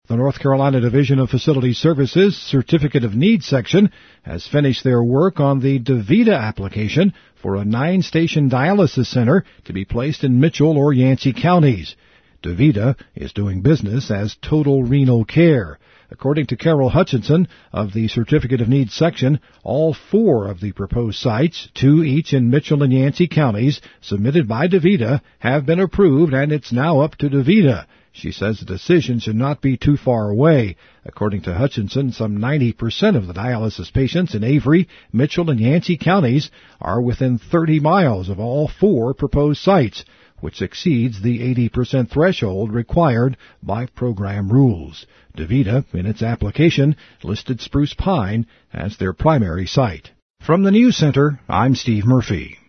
The North Carolina Division of Facility Services Certificate of Need section has finished their work on the DaVita application for a 9-station dialysis center to be placed in Mitchell or Yancey counties. DaVita is doing business as Total Renal Care. According to Carol Hutchinson of the Certificate of Need section, all 4 of the proposed sites, 2 each in Mitchell and Yancey counties, submitted by DaVita, have been approved, and it's now up to DaVita. She says the decision should not be too far away. According to Hutchinson, some 90% of the dialysis patients in Avery, Mitchell, and Yancey counties are within 30 miles of all 4 proposed sites, which exceeds the 80% threshold required by program rules. DaVita, in its application, listed Spruce Pine as their primary site. From the News Center, I'm Steve Murphy.